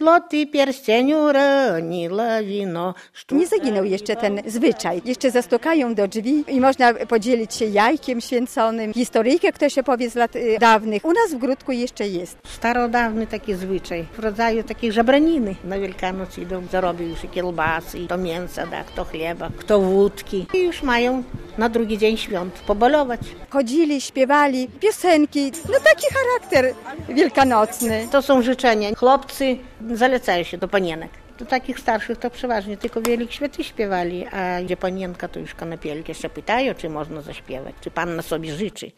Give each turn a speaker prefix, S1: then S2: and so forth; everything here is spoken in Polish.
S1: złoty pierścień uroniła wino.
S2: Nie zaginął jeszcze ten zwyczaj. Jeszcze zastukają do drzwi i można podzielić się jajkiem święconym. Historyjkę ktoś opowie z lat dawnych. U nas w Gródku jeszcze jest.
S1: Starodawny taki zwyczaj, w rodzaju takiej żabraniny. Na Wielkanoc idą, zarobią już i kielbasy, to mięsa, kto chleba, kto wódki. I już mają na drugi dzień świąt pobalować.
S2: Chodzili, śpiewali piosenki. No taki charakter wielkanocny.
S1: To są życzenia. Chłopcy zalecają się do panienek. Do takich starszych to przeważnie tylko Wielik Święty śpiewali, a gdzie panienka to już kanapielki jeszcze pytają, czy można zaśpiewać, czy panna sobie życzy.